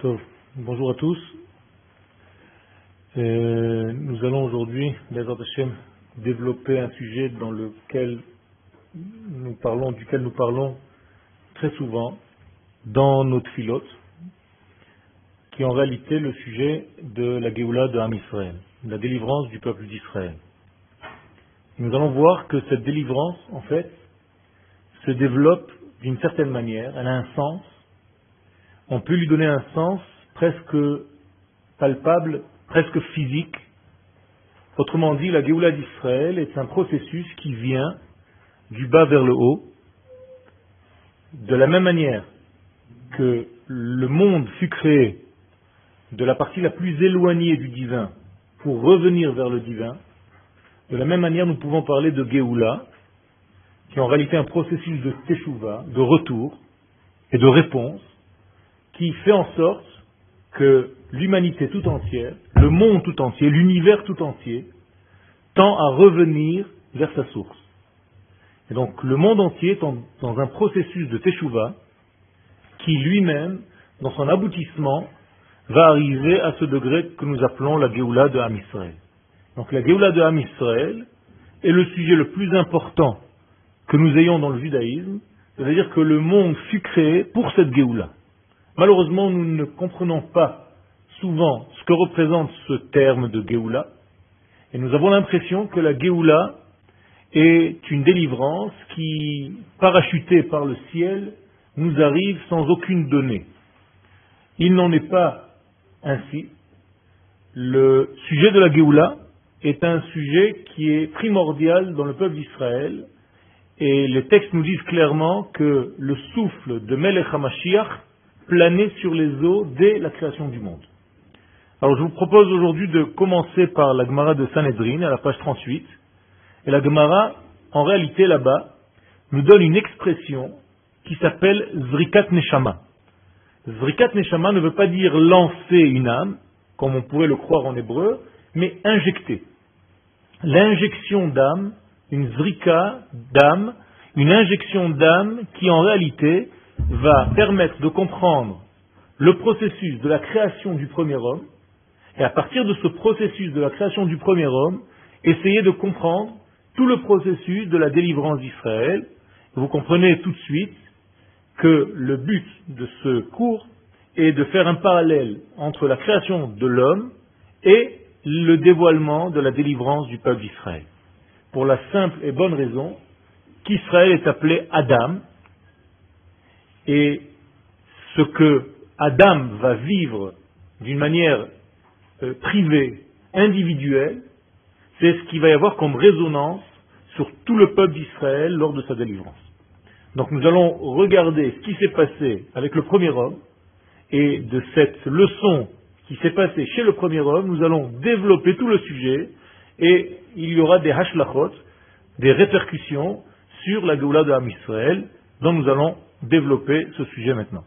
Tov. Bonjour à tous. Nous allons aujourd'hui, Bezrat Hashem, développer un sujet duquel nous parlons très souvent dans notre filote, qui est en réalité le sujet de la Géoula de Am Israël, la délivrance du peuple d'Israël. Nous allons voir que cette délivrance, en fait, se développe d'une certaine manière, elle a un sens. On peut lui donner un sens presque palpable, presque physique. Autrement dit, la Géoula d'Israël est un processus qui vient du bas vers le haut. De la même manière que le monde fut créé de la partie la plus éloignée du divin pour revenir vers le divin, de la même manière nous pouvons parler de Géoula, qui est en réalité un processus de teshuva, de retour et de réponse, qui fait en sorte que l'humanité tout entière, le monde tout entier, l'univers tout entier, tend à revenir vers sa source. Et donc le monde entier est dans un processus de teshuva qui lui-même, dans son aboutissement, va arriver à ce degré que nous appelons la Géoula de Am Israël. Donc la Géoula de Am Israël est le sujet le plus important que nous ayons dans le judaïsme, c'est-à-dire que le monde fut créé pour cette Géoula. Malheureusement, nous ne comprenons pas souvent ce que représente ce terme de Géoula, et nous avons l'impression que la Géoula est une délivrance qui, parachutée par le ciel, nous arrive sans aucune donnée. Il n'en est pas ainsi. Le sujet de la Géoula est un sujet qui est primordial dans le peuple d'Israël, et les textes nous disent clairement que le souffle de Melech HaMashiach planait sur les eaux dès la création du monde. Alors je vous propose aujourd'hui de commencer par la Gemara de Sanhedrin, à la page 38. Et la Gemara, en réalité là-bas, nous donne une expression qui s'appelle Zrikat Neshama. Zrikat Neshama ne veut pas dire lancer une âme, comme on pourrait le croire en hébreu, mais injecter. L'injection d'âme, une zrika d'âme, une injection d'âme qui en réalité va permettre de comprendre le processus de la création du premier homme, et à partir de ce processus de la création du premier homme, essayer de comprendre tout le processus de la délivrance d'Israël. Vous comprenez tout de suite que le but de ce cours est de faire un parallèle entre la création de l'homme et le dévoilement de la délivrance du peuple d'Israël. Pour la simple et bonne raison qu'Israël est appelé Adam, et ce que Adam va vivre d'une manière privée, individuelle, c'est ce qu'il va y avoir comme résonance sur tout le peuple d'Israël lors de sa délivrance. Donc nous allons regarder ce qui s'est passé avec le premier homme, et de cette leçon qui s'est passée chez le premier homme, nous allons développer tout le sujet, et il y aura des hashlachot, des répercussions sur la Géoula de Am Israël, dont nous allons développer ce sujet maintenant.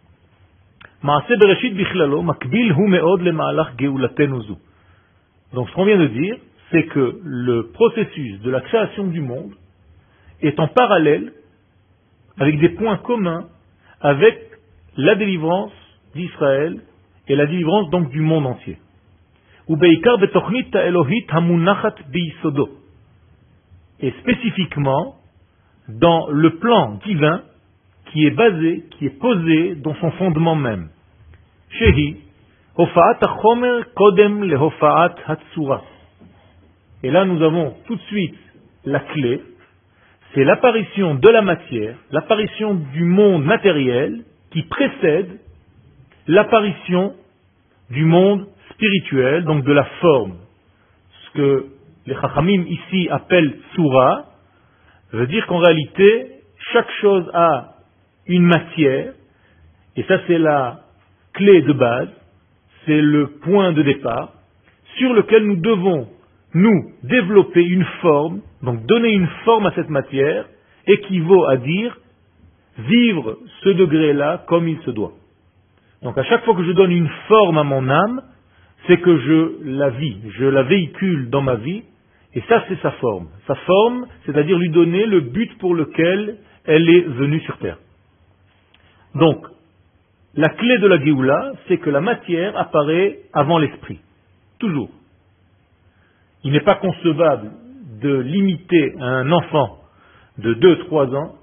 Maaseh Bereshit bichlalo makbil hu meod lema'alach Géoulatenu zu. Donc ce qu'on vient de dire, c'est que le processus de la création du monde est en parallèle, avec des points communs, avec la délivrance d'Israël et la délivrance donc du monde entier. Ubeikar betochnit ha'elohit hamunachat biyisodo. Et spécifiquement dans le plan divin qui est basé, qui est posé dans son fondement même. Shehi, hofa'at hachomer kodem le hofa'at hatsura. Et là nous avons tout de suite la clé, c'est l'apparition de la matière, l'apparition du monde matériel qui précède l'apparition du monde spirituel, donc de la forme. Ce que les Chachamim ici appellent Tsura, veut dire qu'en réalité, chaque chose a une matière, et ça c'est la clé de base, c'est le point de départ, sur lequel nous devons, nous, développer une forme, donc donner une forme à cette matière, équivaut à dire vivre ce degré-là comme il se doit. Donc à chaque fois que je donne une forme à mon âme, c'est que je la vis, je la véhicule dans ma vie, et ça c'est sa forme. Sa forme, c'est-à-dire lui donner le but pour lequel elle est venue sur terre. Donc, La clé de la Géoula, c'est que la matière apparaît avant l'esprit. Toujours. Il n'est pas concevable de limiter un enfant de 2-3 ans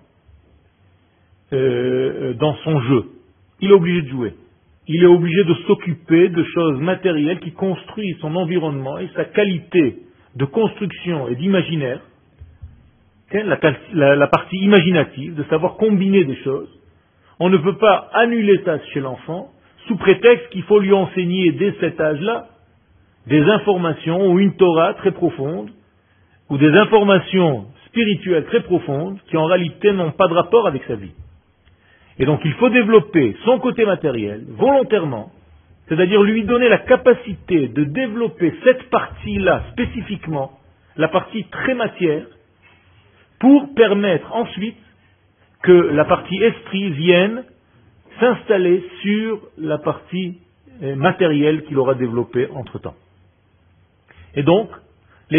dans son jeu. Il est obligé de jouer. Il est obligé de s'occuper de choses matérielles qui construisent son environnement et sa qualité de construction et d'imaginaire, la partie imaginative, de savoir combiner des choses. On ne peut pas annuler ça chez l'enfant sous prétexte qu'il faut lui enseigner dès cet âge-là des informations ou une Torah très profonde ou des informations spirituelles très profondes qui en réalité n'ont pas de rapport avec sa vie. Et donc il faut développer son côté matériel volontairement, c'est-à-dire lui donner la capacité de développer cette partie-là spécifiquement, la partie très matière, pour permettre ensuite que la partie esprit vienne s'installer sur la partie matérielle qu'il aura développée entre-temps. Et donc, nous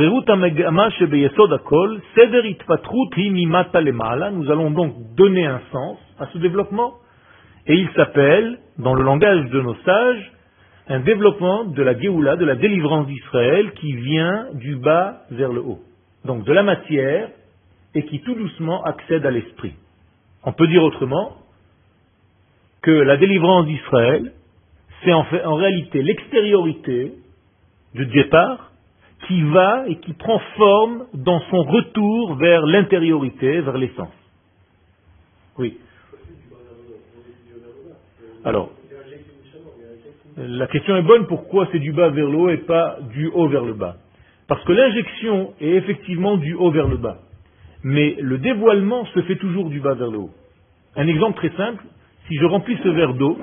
allons donc donner un sens à ce développement, et il s'appelle, dans le langage de nos sages, un développement de la Géoula, de la délivrance d'Israël, qui vient du bas vers le haut. Donc de la matière, et qui tout doucement accède à l'esprit. On peut dire autrement que la délivrance d'Israël, c'est en réalité l'extériorité du départ qui va et qui prend forme dans son retour vers l'intériorité, vers l'essence. Oui. Alors, la question est bonne, pourquoi c'est du bas vers le haut et pas du haut vers le bas? Parce que l'injection est effectivement du haut vers le bas. Mais le dévoilement se fait toujours du bas vers le haut. Un exemple très simple, si je remplis ce verre d'eau,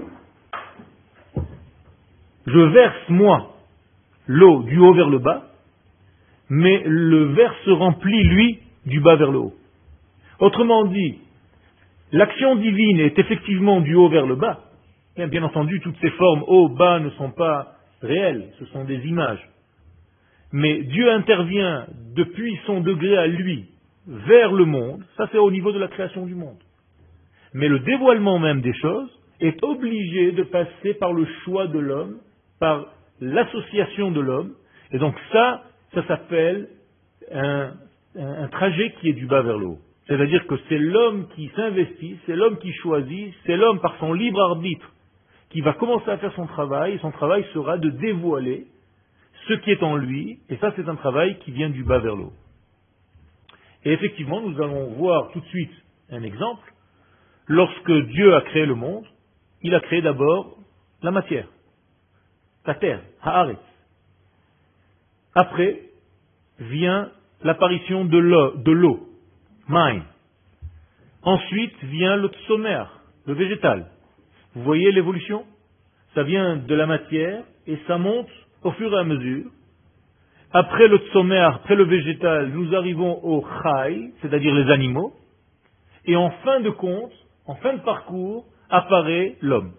je verse moi l'eau du haut vers le bas, mais le verre se remplit, lui, du bas vers le haut. Autrement dit, l'action divine est effectivement du haut vers le bas. Et bien entendu, toutes ces formes haut, bas ne sont pas réelles, ce sont des images. Mais Dieu intervient depuis son degré à lui, vers le monde, ça c'est au niveau de la création du monde. Mais le dévoilement même des choses est obligé de passer par le choix de l'homme, par l'association de l'homme, et donc ça s'appelle un trajet qui est du bas vers le haut. C'est-à-dire que c'est l'homme qui s'investit, c'est l'homme qui choisit, c'est l'homme par son libre arbitre qui va commencer à faire son travail, et son travail sera de dévoiler ce qui est en lui, et ça c'est un travail qui vient du bas vers le haut. Et effectivement, nous allons voir tout de suite un exemple. Lorsque Dieu a créé le monde, il a créé d'abord la matière, la terre, haaretz. Après vient l'apparition de l'eau, maï. Ensuite vient le tsomer, le végétal. Vous voyez l'évolution? Ça vient de la matière et ça monte au fur et à mesure. Après le tsomer, après le végétal, nous arrivons au chai, c'est-à-dire les animaux. Et en fin de compte, en fin de parcours, apparaît l'homme.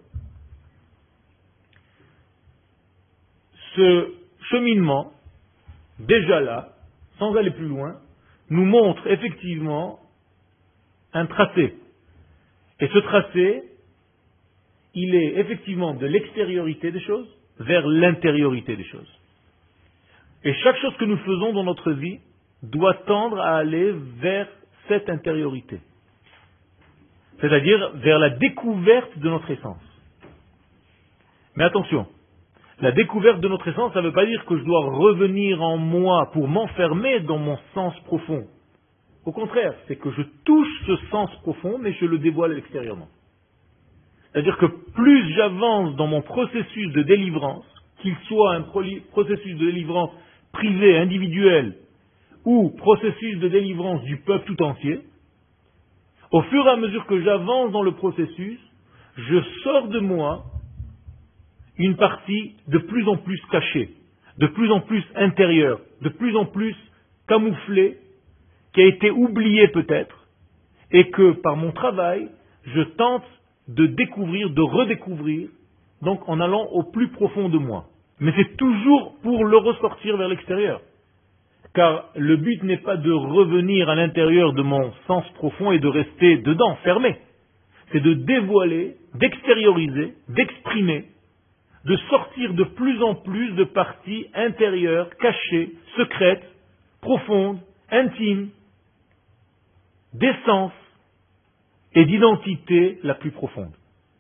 Ce cheminement, déjà là, sans aller plus loin, nous montre effectivement un tracé. Et ce tracé, il est effectivement de l'extériorité des choses vers l'intériorité des choses. Et chaque chose que nous faisons dans notre vie doit tendre à aller vers cette intériorité. C'est-à-dire vers la découverte de notre essence. Mais attention, la découverte de notre essence, ça ne veut pas dire que je dois revenir en moi pour m'enfermer dans mon sens profond. Au contraire, c'est que je touche ce sens profond, mais je le dévoile extérieurement. C'est-à-dire que plus j'avance dans mon processus de délivrance, qu'il soit un processus de délivrance privé, individuel, ou processus de délivrance du peuple tout entier, au fur et à mesure que j'avance dans le processus, je sors de moi une partie de plus en plus cachée, de plus en plus intérieure, de plus en plus camouflée, qui a été oubliée peut-être, et que par mon travail, je tente de découvrir, de redécouvrir, donc en allant au plus profond de moi. Mais c'est toujours pour le ressortir vers l'extérieur. Car le but n'est pas de revenir à l'intérieur de mon sens profond et de rester dedans, fermé. c'est de dévoiler, d'extérioriser, d'exprimer, de sortir de plus en plus de parties intérieures, cachées, secrètes, profondes, intimes, d'essence et d'identité la plus profonde.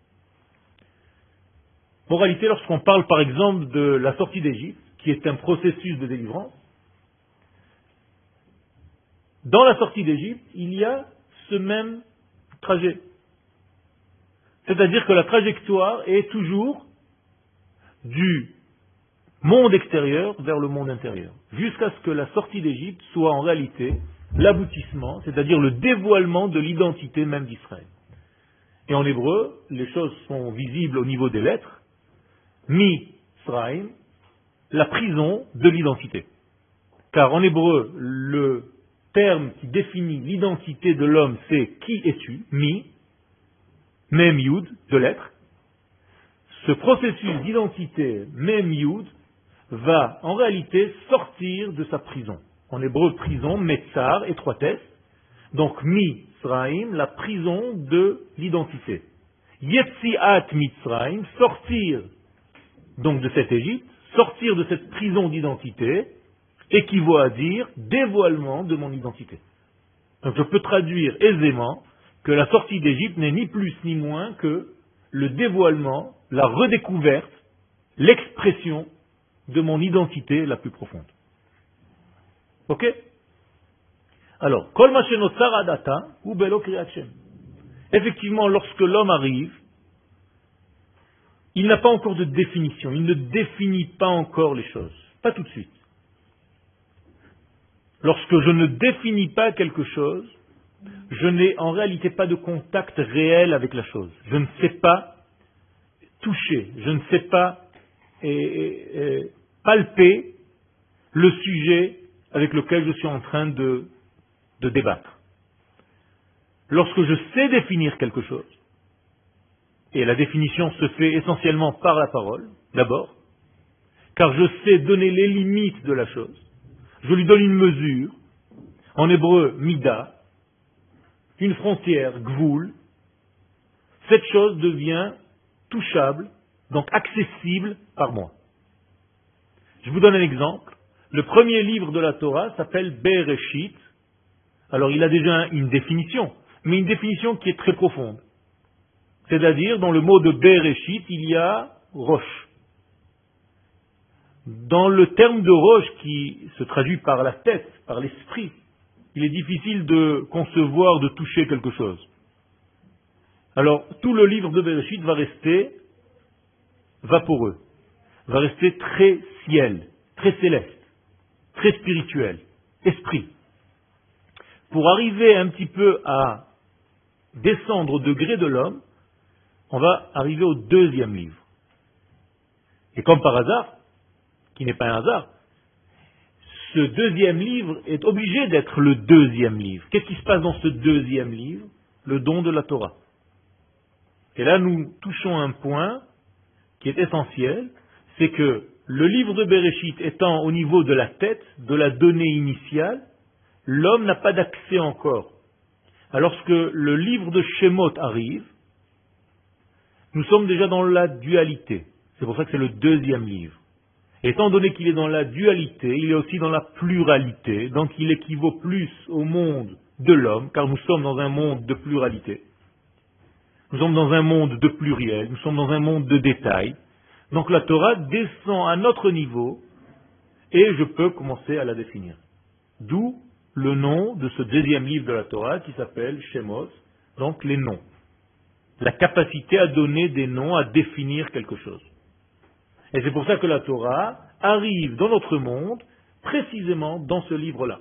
Moralité, lorsqu'on parle par exemple de la sortie d'Égypte, qui est un processus de délivrance, dans la sortie d'Égypte, il y a ce même trajet. C'est-à-dire que la trajectoire est toujours du monde extérieur vers le monde intérieur, jusqu'à ce que la sortie d'Égypte soit en réalité l'aboutissement, c'est-à-dire le dévoilement de l'identité même d'Israël. Et en hébreu, les choses sont visibles au niveau des lettres. Mitzrayim, la prison de l'identité. Car en hébreu, le terme qui définit l'identité de l'homme, c'est qui es-tu, mi, mem yud, de lettres. Ce processus d'identité, mem yud, va en réalité sortir de sa prison. En hébreu, prison, metzar, étroitesse. Donc, Mitzrayim, la prison de l'identité. Yetziat Mitzrayim, sortir donc de cette Égypte, sortir de cette prison d'identité, équivaut à dire dévoilement de mon identité. Donc je peux traduire aisément que la sortie d'Égypte n'est ni plus ni moins que le dévoilement, la redécouverte, l'expression de mon identité la plus profonde. Ok? Alors, Kol ma shenotzar adata hu belo kriyat Shem. Effectivement, lorsque l'homme arrive, il n'a pas encore de définition, il ne définit pas encore les choses, pas tout de suite. Lorsque je ne définis pas quelque chose, je n'ai en réalité pas de contact réel avec la chose. Je ne sais pas toucher, je ne sais pas palper le sujet avec lequel je suis en train de débattre. Lorsque je sais définir quelque chose, et la définition se fait essentiellement par la parole, d'abord, car je sais donner les limites de la chose, je lui donne une mesure, en hébreu, mida, une frontière, gvoul, cette chose devient touchable, donc accessible par moi. Je vous donne un exemple. Le premier livre de la Torah s'appelle Bereshit. Alors il a déjà une définition, mais une définition qui est très profonde. C'est-à-dire, dans le mot de Bereshit, il y a roche. Dans le terme de roche qui se traduit par la tête, par l'esprit, il est difficile de concevoir, de toucher quelque chose. Alors, tout le livre de Bereshit va rester vaporeux, va rester très ciel, très céleste, très spirituel, esprit. Pour arriver un petit peu à descendre au degré de l'homme, on va arriver au deuxième livre. Et comme par hasard, qui n'est pas un hasard, ce deuxième livre est obligé d'être le deuxième livre. Qu'est-ce qui se passe dans ce deuxième livre? Le don de la Torah. Et là, nous touchons un point qui est essentiel, c'est que le livre de Bereshit étant au niveau de la tête, de la donnée initiale, l'homme n'a pas d'accès encore. Alors que le livre de Shemot arrive, nous sommes déjà dans la dualité. C'est pour ça que c'est le deuxième livre. Étant donné qu'il est dans la dualité, il est aussi dans la pluralité, donc il équivaut plus au monde de l'homme, car nous sommes dans un monde de pluralité. Nous sommes dans un monde de pluriel, nous sommes dans un monde de détails. Donc la Torah descend à notre niveau et je peux commencer à la définir. D'où le nom de ce deuxième livre de la Torah qui s'appelle Shemot, donc les noms. La capacité à donner des noms, à définir quelque chose. Et c'est pour ça que la Torah arrive dans notre monde précisément dans ce livre-là.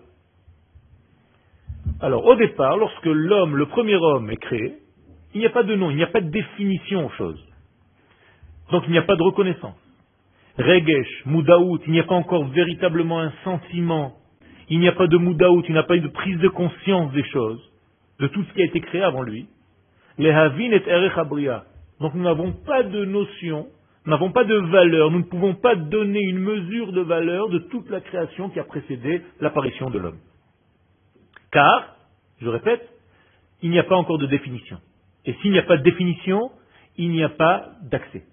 Alors au départ, lorsque l'homme, le premier homme est créé, il n'y a pas de nom, il n'y a pas de définition aux choses. Donc il n'y a pas de reconnaissance. Regesh, Moudaout, il n'y a pas encore véritablement un sentiment. Il n'y a pas de Moudaout, il n'y a pas eu de prise de conscience des choses, de tout ce qui a été créé avant lui. Les Havin et Erech Abria. Donc nous n'avons pas de notion, nous n'avons pas de valeur, nous ne pouvons pas donner une mesure de valeur de toute la création qui a précédé l'apparition de l'homme. Car, je répète, il n'y a pas encore de définition. Et s'il n'y a pas de définition, il n'y a pas d'accès.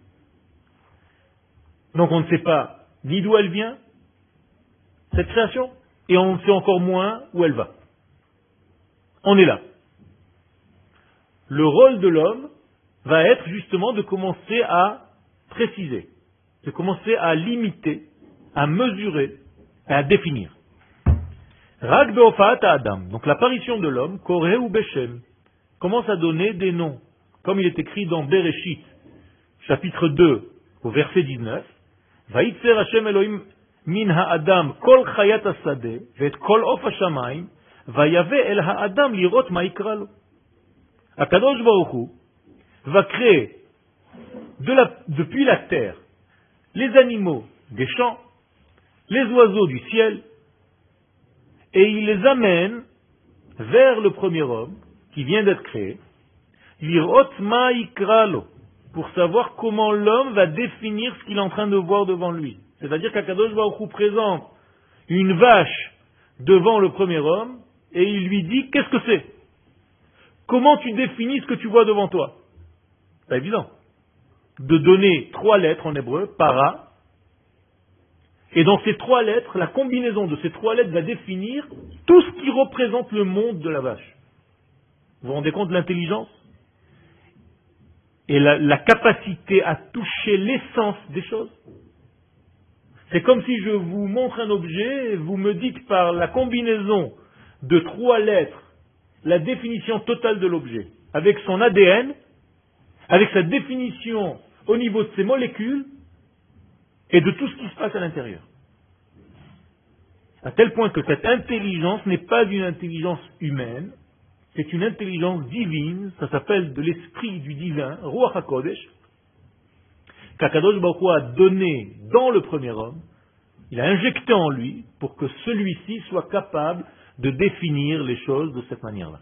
Donc on ne sait pas ni d'où elle vient, cette création, et on ne sait encore moins où elle va. On est là. Le rôle de l'homme va être justement de commencer à préciser, de commencer à limiter, à mesurer, à définir. Rak be'ofa'at Adam, donc l'apparition de l'homme, Koreh ou Beshem, commence à donner des noms, comme il est écrit dans Bereshit, chapitre 2, au verset 19. Vayitzer Hashem Elohim min ha'adam kol chayat hasadeh ve'et kol of hashamayim vayave el ha'adam lirot ma yikra lo. Akadosh Baruch Hu va créer depuis la terre les animaux des champs, les oiseaux du ciel, et il les amène vers le premier homme qui vient d'être créé, lirot ma yikra lo, pour savoir comment l'homme va définir ce qu'il est en train de voir devant lui. C'est-à-dire qu'Akadosh Baruch Hu présente une vache devant le premier homme et il lui dit: qu'est-ce que c'est? Comment tu définis ce que tu vois devant toi? C'est évident. De donner 3 lettres en hébreu, para, et dans ces 3 lettres, la combinaison de ces 3 lettres va définir tout ce qui représente le monde de la vache. Vous vous rendez compte de l'intelligence? Et la capacité à toucher l'essence des choses. C'est comme si je vous montre un objet et vous me dites par la combinaison de 3 lettres la définition totale de l'objet, avec son ADN, avec sa définition au niveau de ses molécules et de tout ce qui se passe à l'intérieur. À tel point que cette intelligence n'est pas une intelligence humaine, c'est une intelligence divine, ça s'appelle de l'esprit du divin, Ruach HaKodesh, qu'Akadosh Baruch Hu a donné dans le premier homme, il a injecté en lui pour que celui-ci soit capable de définir les choses de cette manière-là.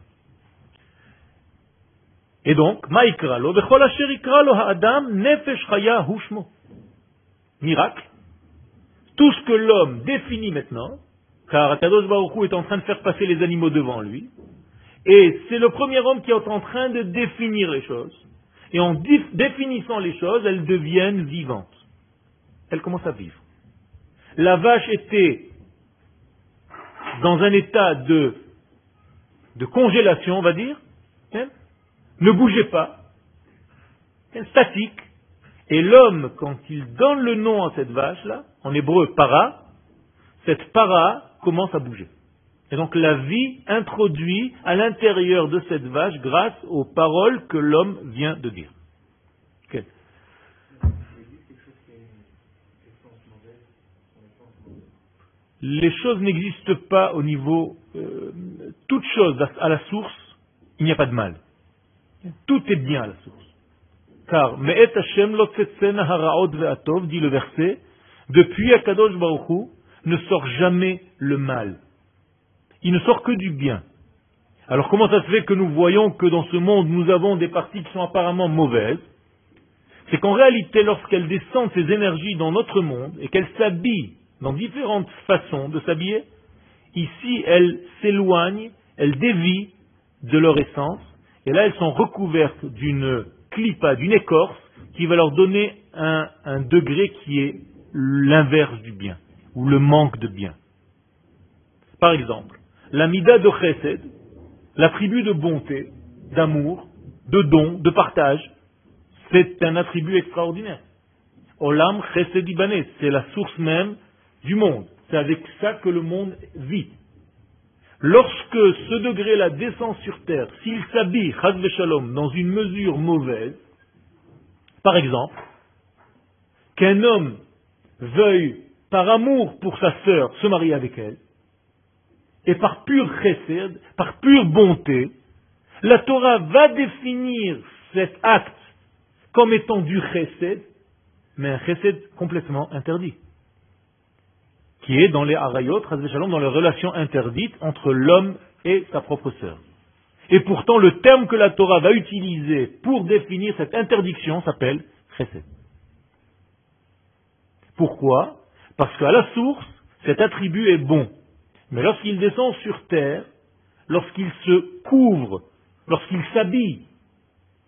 Et donc, Ma'ikra lo, v'chol asher ikra lo ha'adam nefesh chaya hu shmo. Miracle. Tout ce que l'homme définit maintenant, car Akadosh Baruch Hu est en train de faire passer les animaux devant lui, et c'est le premier homme qui est en train de définir les choses. Et en définissant les choses, elles deviennent vivantes. Elles commencent à vivre. La vache était dans un état de congélation, on va dire, ne bougeait pas, statique. Et l'homme, quand il donne le nom à cette vache-là, en hébreu para, cette para commence à bouger. Et donc la vie introduit à l'intérieur de cette vache grâce aux paroles que l'homme vient de dire. Okay. Les choses n'existent pas au niveau... toute chose à la source, il n'y a pas de mal. Tout est bien à la source. Car, Me'et Hashem lo tzetzena haraot ve'atov, dit le verset, depuis Akadosh Baruch Hu, ne sort jamais le mal. Il ne sort que du bien. Alors comment ça se fait que nous voyons que dans ce monde, nous avons des parties qui sont apparemment mauvaises? C'est qu'en réalité, lorsqu'elles descendent ces énergies dans notre monde, et qu'elles s'habillent dans différentes façons de s'habiller, ici, elles s'éloignent, elles dévient de leur essence, et là, elles sont recouvertes d'une clipa, d'une écorce, qui va leur donner un degré qui est l'inverse du bien, ou le manque de bien. Par exemple, la mida de chesed, l'attribut de bonté, d'amour, de don, de partage, c'est un attribut extraordinaire. Olam chesed ibané, c'est la source même du monde. C'est avec ça que le monde vit. Lorsque ce degré-là descend sur terre, s'il s'habille, chas v'shalom, dans une mesure mauvaise, par exemple, qu'un homme veuille, par amour pour sa sœur, se marier avec elle, et par pur chesed, par pure bonté, la Torah va définir cet acte comme étant du chesed, mais un chesed complètement interdit, qui est dans les harayot, dans les relations interdites entre l'homme et sa propre sœur. Et pourtant, le terme que la Torah va utiliser pour définir cette interdiction s'appelle chesed. Pourquoi? Parce qu'à la source, cet attribut est bon. Mais lorsqu'il descend sur terre, lorsqu'il se couvre, lorsqu'il s'habille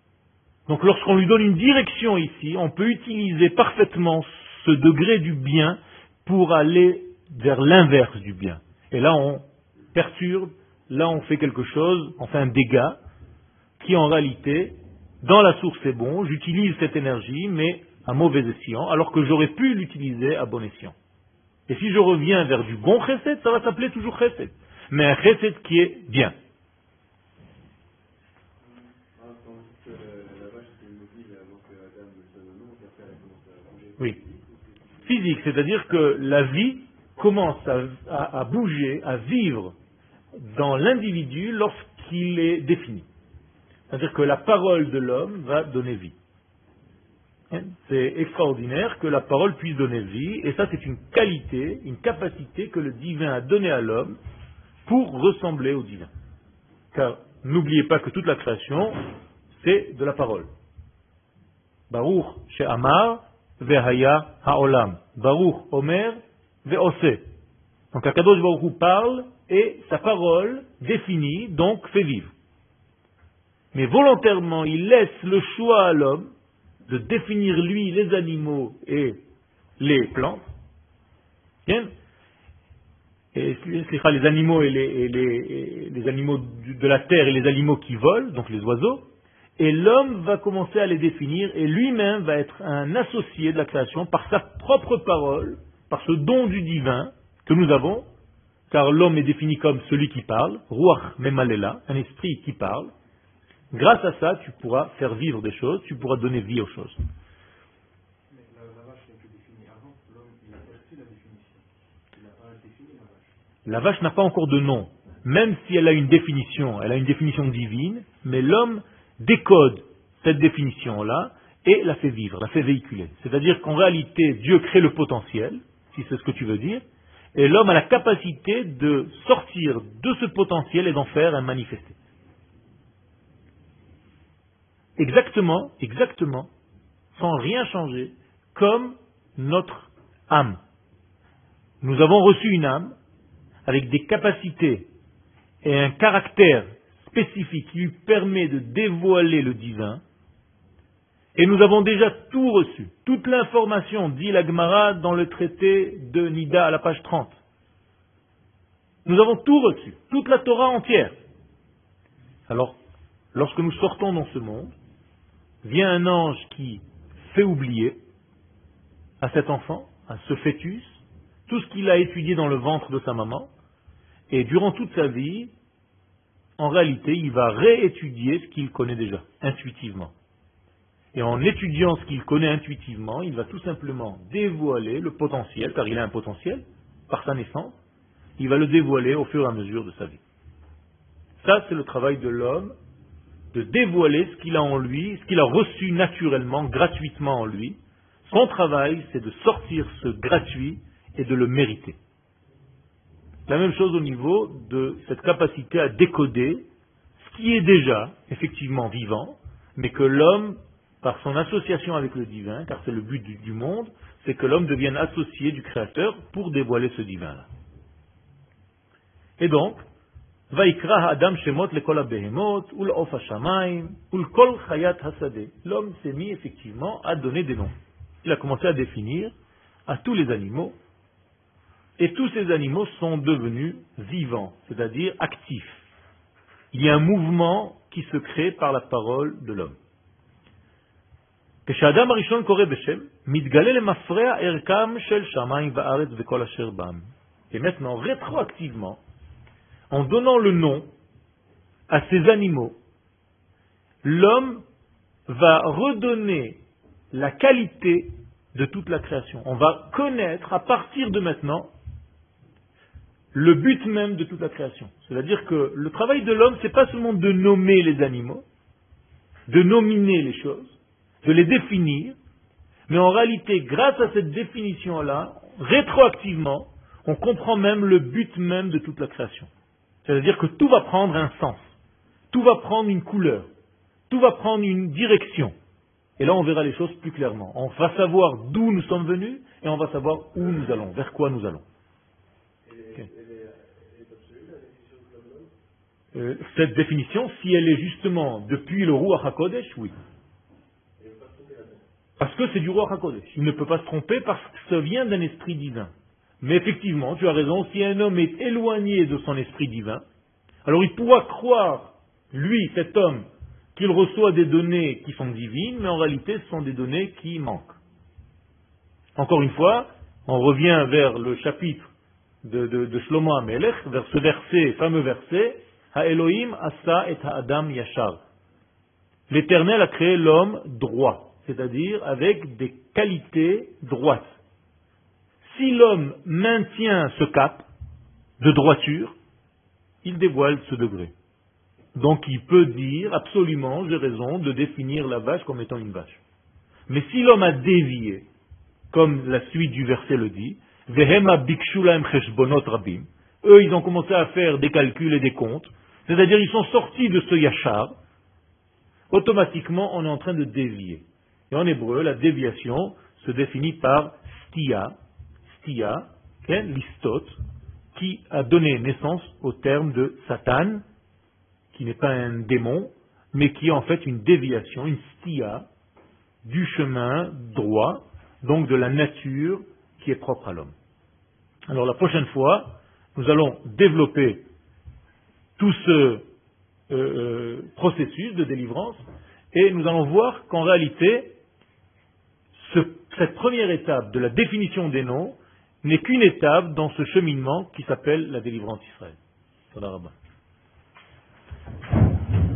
Donc lorsqu'on lui donne une direction ici, on peut utiliser parfaitement ce degré du bien pour aller vers l'inverse du bien. Et là on perturbe, là on fait quelque chose, on fait un dégât qui en réalité, dans la source c'est bon, j'utilise cette énergie mais à mauvais escient, alors que j'aurais pu l'utiliser à bon escient. Et si je reviens vers du bon chesed, ça va s'appeler toujours chesed. Mais un chesed qui est bien. Oui. Physique, c'est-à-dire que la vie commence à bouger, à vivre dans l'individu lorsqu'il est défini. C'est-à-dire que la parole de l'homme va donner vie. C'est extraordinaire que la parole puisse donner vie, et ça c'est une qualité, une capacité que le divin a donnée à l'homme pour ressembler au divin. Car n'oubliez pas que toute la création, c'est de la parole. Baruch she'amar ve'haya ha'olam. Baruch omer ve'ose. Donc Akadosh Baruch Hu parle et sa parole définit, donc fait vivre. Mais volontairement, il laisse le choix à l'homme de définir lui les animaux et les plantes. Bien. Et les animaux et les animaux de la terre et les animaux qui volent, donc les oiseaux, et l'homme va commencer à les définir et lui-même va être un associé de la création par sa propre parole, par ce don du divin que nous avons, car l'homme est défini comme celui qui parle, Ruach Memalela, un esprit qui parle. Grâce à ça, tu pourras faire vivre des choses, tu pourras donner vie aux choses. Mais la vache n'a été définie avant, l'homme il a perçu la définition. Il n'a pas défini la vache. La vache n'a pas encore de nom, même si elle a une définition divine, mais l'homme décode cette définition-là et la fait vivre, la fait véhiculer. C'est-à-dire qu'en réalité, Dieu crée le potentiel, si c'est ce que tu veux dire, et l'homme a la capacité de sortir de ce potentiel et d'en faire un manifesté. Exactement, sans rien changer, comme notre âme. Nous avons reçu une âme avec des capacités et un caractère spécifique qui lui permet de dévoiler le divin, et nous avons déjà tout reçu. Toute l'information, dit la Gemara dans le traité de Nida à la page 30. Nous avons tout reçu, toute la Torah entière. Alors, lorsque nous sortons dans ce monde, vient un ange qui fait oublier à cet enfant, à ce fœtus, tout ce qu'il a étudié dans le ventre de sa maman, et durant toute sa vie, en réalité, il va réétudier ce qu'il connaît déjà, intuitivement. Et en étudiant ce qu'il connaît intuitivement, il va tout simplement dévoiler le potentiel, car il a un potentiel, par sa naissance, il va le dévoiler au fur et à mesure de sa vie. Ça, c'est le travail de l'homme, de dévoiler ce qu'il a en lui, ce qu'il a reçu naturellement, gratuitement en lui. Son travail, c'est de sortir ce gratuit et de le mériter. La même chose au niveau de cette capacité à décoder ce qui est déjà effectivement vivant, mais que l'homme, par son association avec le divin, car c'est le but du monde, c'est que l'homme devienne associé du Créateur pour dévoiler ce divin-là. Et donc, Vaikra Adam Shemot lekol habehemot ul'of hashamayim ul'kol chayat hasadeh. L'homme s'est mis effectivement à donner des noms. Il a commencé à définir à tous les animaux, et tous ces animaux sont devenus vivants, c'est-à-dire actifs. Il y a un mouvement qui se crée par la parole de l'homme. כשהאדם הראשון קורא בשם, מתגלה למפרע ערכם של שמיים וארץ וכל אשר בם. Et maintenant, rétroactivement, en donnant le nom à ces animaux, l'homme va redonner la qualité de toute la création. On va connaître à partir de maintenant le but même de toute la création. C'est-à-dire que le travail de l'homme, c'est pas seulement de nommer les animaux, de nominer les choses, de les définir, mais en réalité, grâce à cette définition-là, rétroactivement, on comprend même le but même de toute la création. C'est-à-dire que tout va prendre un sens, tout va prendre une couleur, tout va prendre une direction. Et là, on verra les choses plus clairement. On va savoir d'où nous sommes venus et on va savoir où nous allons, vers quoi nous allons. Okay. Cette définition, si elle est justement depuis le Ruach HaKodesh, oui. Parce que c'est du Ruach HaKodesh. Il ne peut pas se tromper parce que ça vient d'un esprit divin. Mais effectivement, tu as raison, si un homme est éloigné de son esprit divin, alors il pourra croire, lui, cet homme, qu'il reçoit des données qui sont divines, mais en réalité ce sont des données qui manquent. Encore une fois, on revient vers le chapitre de Shlomo HaMelech, vers ce verset, fameux verset, Ha'Elohim asa et ha'adam yashar. L'Éternel a créé l'homme droit, c'est-à-dire avec des qualités droites. Si l'homme maintient ce cap de droiture, il dévoile ce degré. Donc il peut dire absolument, j'ai raison, de définir la vache comme étant une vache. Mais si l'homme a dévié, comme la suite du verset le dit, Vehema bikshu lahem cheshbonot rabim, eux ils ont commencé à faire des calculs et des comptes, c'est-à-dire ils sont sortis de ce yachar, automatiquement on est en train de dévier. Et en hébreu, la déviation se définit par stia, listot, qui a donné naissance au terme de Satan, qui n'est pas un démon, mais qui est en fait une déviation, une stia, du chemin droit, donc de la nature qui est propre à l'homme. Alors la prochaine fois, nous allons développer tout ce processus de délivrance et nous allons voir qu'en réalité, cette première étape de la définition des noms n'est qu'une étape dans ce cheminement qui s'appelle la délivrance d'Israël.